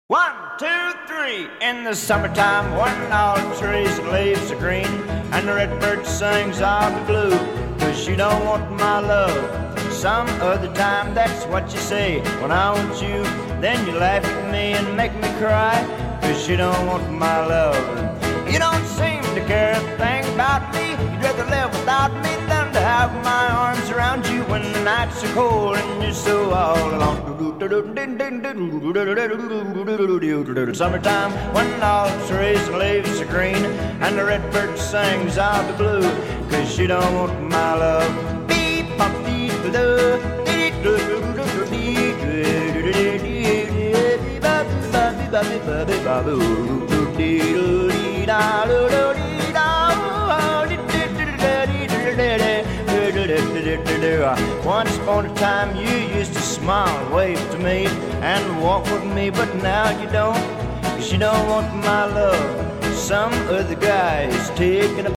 One, two, three. In the summertime, when all the trees and leaves are green, and the redbird sings of the blue, 'cause you don't want my love. Some other time, that's what you say. When I want you, then you laugh at me and make me cry, 'cause you don't want my love. You don't seem to care a thing about me. You'd rather live without me than to have my arms around you when the nights are cold and you're so all alone. Summertime, when all the trees and leaves are green, and the redbird sings of the blue, 'cause you don't want my love. Once upon a time you used to smile and wave to me and walk with me, but now you don't, 'cause you don't want my love. Some other guy is taking a